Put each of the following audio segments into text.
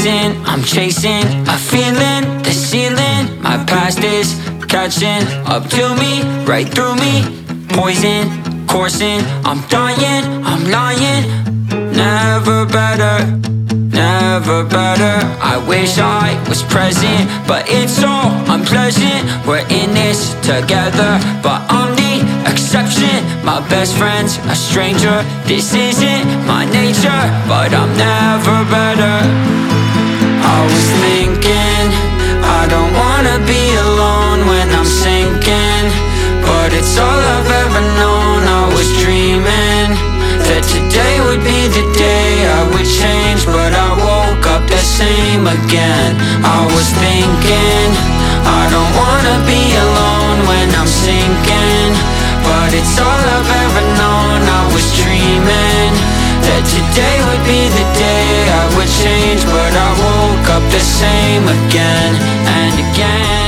racing, I'm chasing a feeling, the ceiling. My past is catching up to me, right through me. Poison, coursing, I'm dying, I'm lying. Never better, never better. I wish I was present, but it's so unpleasant. We're in this together, but I'm the exception. My best friend's a stranger. This isn't my nature, but I'm never better. I was thinking, I don't wanna be alone when I'm sinking, but it's all I've ever known. I was dreaming that today would be the day I would change, but I woke up the same again. I was thinking, I don't wanna be alone when I'm sinking, but it's all I've ever known. I was dreaming that today would be the day I would change, but I woke up the same again and again.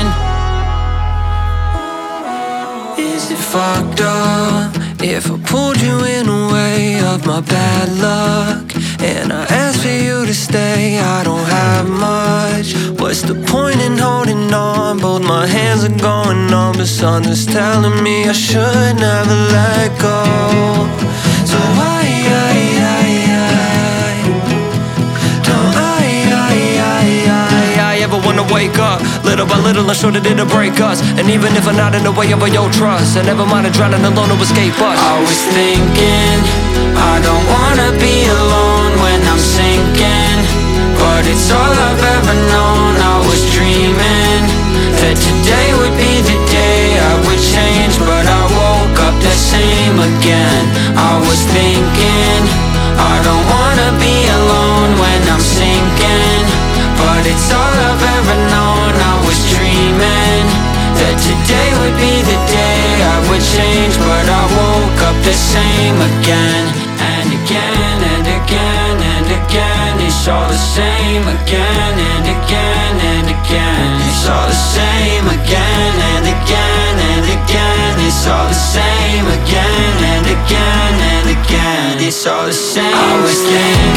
Is it fucked up if I pulled you in a way of my bad luck, and I asked for you to stay? I don't have much. What's the point in holding on? Both my hands are going numb, but something's telling me I should never let go. So why don't I ever wanna wake up? Little by little, I'm sure that it'll break us. And even if I'm not in the way of your trust, I never mind drowning alone to escape us. I was thinking, I don't wanna be alone when I'm sinking, but it's all I've ever known. I was dreaming that today would be the day I would change, but I woke up the same again. I was thinking, I don't wanna be alone when I'm sinking, but it's all I've ever known. I was dreaming that today would be the day I would change, but I woke up the same again and again and again and again. It's all the same again and again and again. It's all the same again and again and again. It's all the same again and again and again. It's all the same. I was thinking,